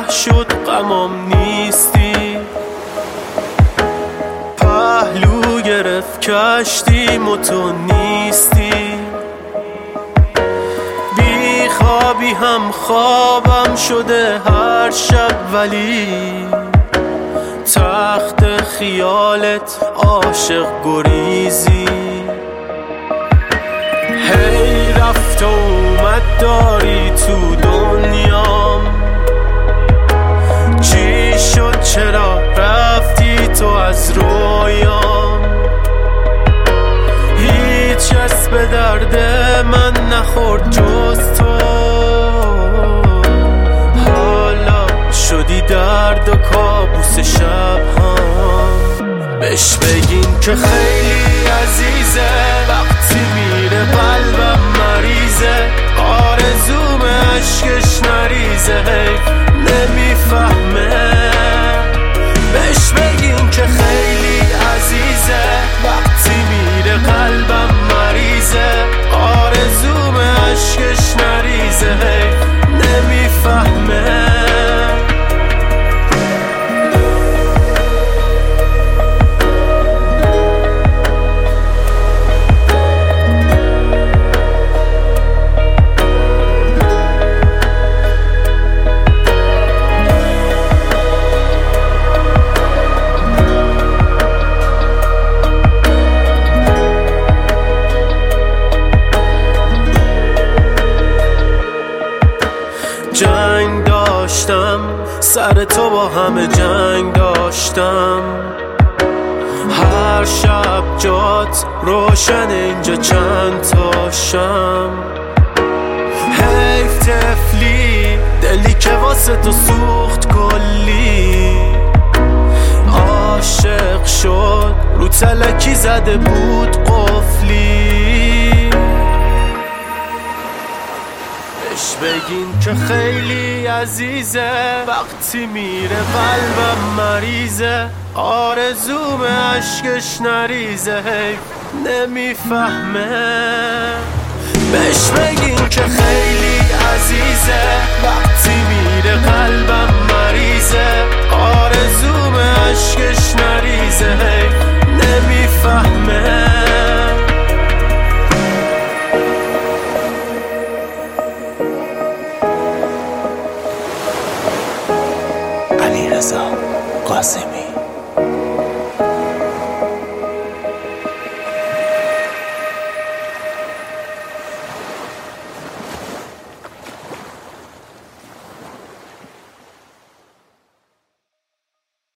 شد غمم نیستی، پهلو گرفت کشتیم و تو نیستی. بی خوابی هم خوابم شده هر شب، ولی تخت خیالت عاشق گریزی. هی رفت و اومد داری تو دنیام، چی شد چرا رفتی تو از رویام؟ هیچ کس به درد من نخورد جز تو، حالا شدی درد و کابوس شب هم. بهش بگین که خیلی عزیزه، وقتی میره قلبم مریضه، آرزوم عشقش نریزه، حیف نمیفهمه. بهش بگین که خیلی عزیزه، وقتی میره قلبم مریضه، آرزوم عشقش نریزه، حیف نمیفهمه. جنگ داشتم سر تو، با همه جنگ داشتم، هر شب جات روشن اینجا چند تاشم. حیف طفلی دلی که واسه تو سوخت کلی، عاشق شد رو تلکی زده بود قفلی. بهش بگین که خیلی عزیزه، وقتی میره قلبم مریضه، آرزوم عشقش نریزه، حیف نمیفهمه. بهش بگین که خیلی عزیزه، وقتی میره قلبم مریضه، آرزوم عشقش نریزه، حیف نمیفهمه. علیرضا قاسمی.